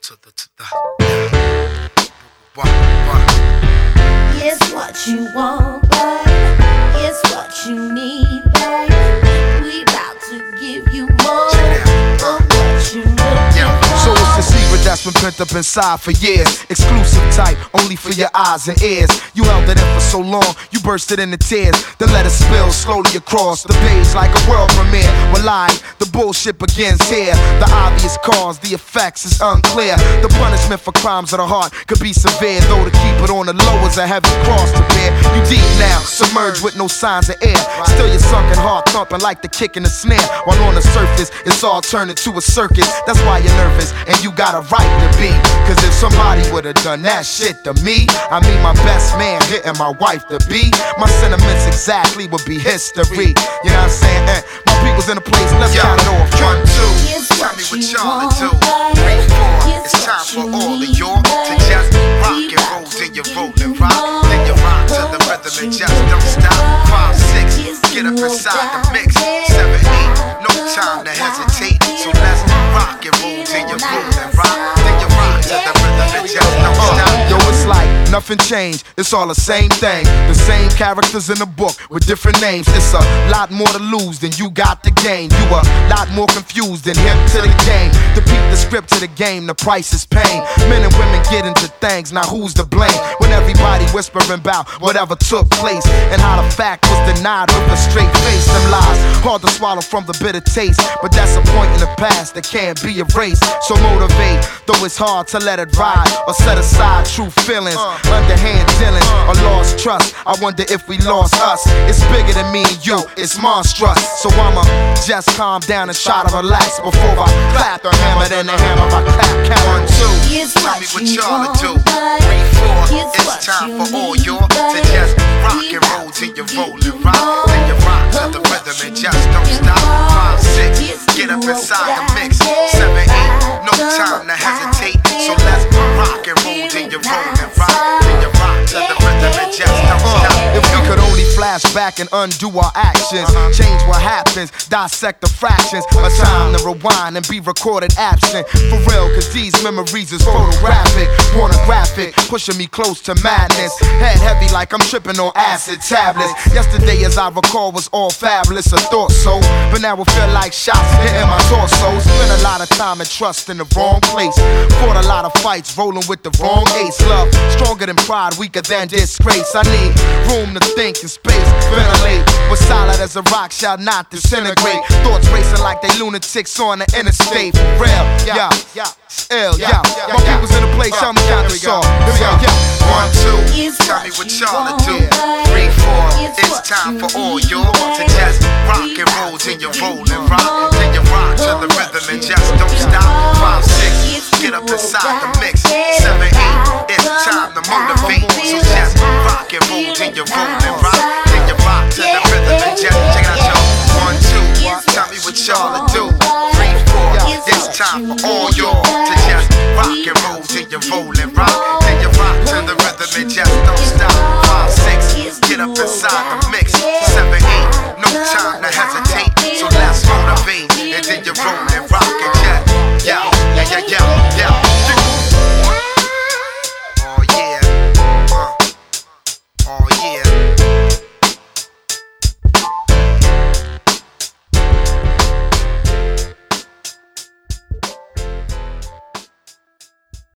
It's what you want, babe. It's what you need, babe. We about to give you more of what you looking for. So it's the secret that's been pent up inside for years. Exclusive type, only for your eyes and ears. You held it in for so long, you bursted into tears. Then let it spill slowly across the page like a world premiere. Well, live, the bullshit begins here. The obvious cause, the effects is unclear. The punishment for crimes of the heart could be severe, though to keep it on the low is a heavy cross to bear. You deep now, submerged with no signs of air. Still your sunken heart thumping like the kick in the snare. While on the surface, it's all turned into a circus. That's why you're nervous, and you got a right to be. Cause if somebody would've done that shit to me, I mean my best man hitting my wife to be, my sentiments exactly would be history. You know what I'm saying? My people's in the place, let's count it off. 1, 2, tell me what y'all do. 3, 4, it's time for all of y'all to just rock and roll. Then you roll and rock, then you rock to the rhythm and just don't stop. 5, 6, get up inside the mix. 7, 8, no time to hesitate. So let's rock and roll till you roll and rock. Then you rock to the rhythm and just don't stop. Yo, it's like nothing changed, it's all the same thing. The same characters in the book with different names. It's a lot more to lose than you got to gain. You a lot more confused than hip to the game. To beat the script to the game, the price is pain. Men and women get into things, now who's to blame? When everybody whispering about whatever took place and how the fact was denied with a straight face. Them lies, hard to swallow from the bitter taste, but that's a point in the past that can't be erased. So motivate, though it's hard to let it ride or set aside true feelings, underhand dealings or lost trust. I wonder if we lost us. It's bigger than me and you, it's monstrous. So I'ma just calm down and try to relax before I clap the hammer, then the hammer I clap. Count 1, 2, tell me what y'all do. 3, 4, it's time for all y'all to just rock and roll till you roll and rock. Then you rock to the rhythm and just don't stop. 5, 6, get up inside the mix. 7, 8, no time to hesitate. So let's rock and roll till you roll and rock. Then you rock to the rhythm and just don't stop. If we could only flash back and undo our actions, change what happens, dissect the fractions. A time to rewind and be recorded absent. For real, cause these memories is photographic, pornographic, pushing me close to madness. Head heavy like I'm tripping on acid tablets. Yesterday, as I recall, was all fabulous, I thought so. But now it feel like shots hitting my torso. Spent a lot of time and trust in the wrong place. Fought a lot of fights, rolling with the wrong ace. Love, stronger than pride, weaker than disgrace. I need room to think and space, ventilate. But solid as a rock shall not disintegrate. Thoughts racing like they lunatics on the interstate. For real, yeah, ill, yeah. My people's in the place, y'all me count this off. Here we go, yeah. 1, 2, tell me what y'all do. 3, 4, it's time for all y'all to just rock and roll till you roll and rock. Then you rock to the rhythm and just don't stop. 5, 6, get up inside the mix. 7, 8, it's time to motivate. So just rock and roll till you roll and rock. Then you rock to the rhythm and just check it out, y'all. 1, 2, tell me what y'all do. 3, 4, it's time for all y'all to just rock and roll till you roll